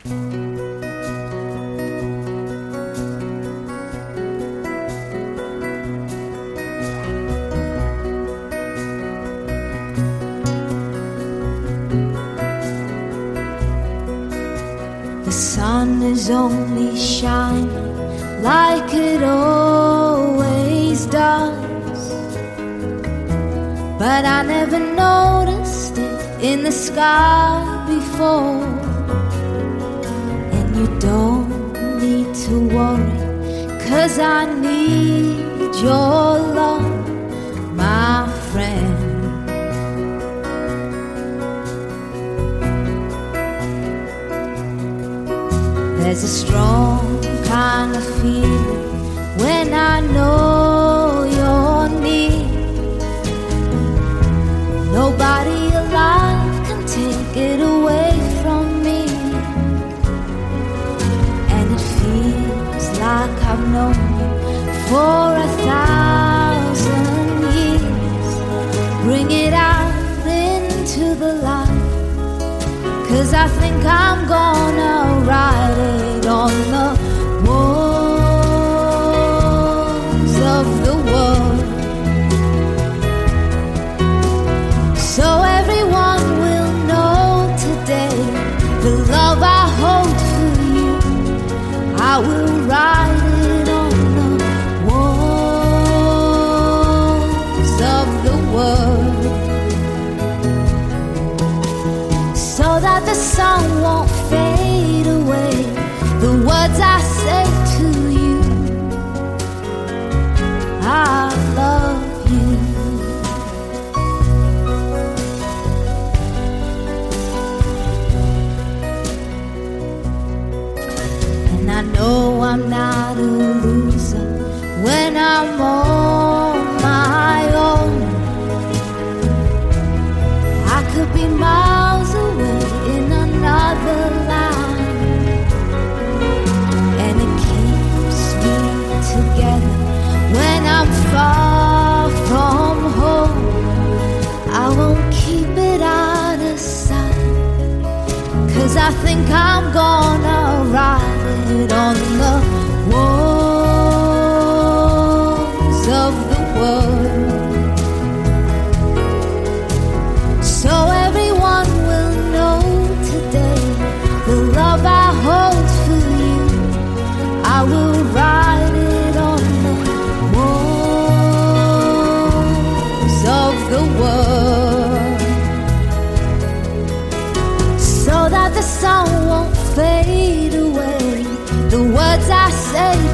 The sun is only shining like it always does, but I never noticed it in the sky before. And you don't need to worry, 'cause I need your love, my friend. There's a strong kind of feeling when I know you're near. Nobody alive can take it away from me, and it feels like I've known you for 1,000 years. Bring it out into the light, 'cause I think I'm gonna write it on the walls of the world, so everyone will know today the love I hold for you. I will write it on the walls of the world, so that the sun won't fade away the words I say to you. I love you. And I know I'm not a loser when I'm on my own. I could be miles away in another line, and it keeps me together when I'm far from home. I won't keep it out of sight, 'cause I think I'm gonna write it on the walls of the world, so everyone will know today the love I hold for you. I will write it on the walls of the world, so that the sun won't fade away the words I say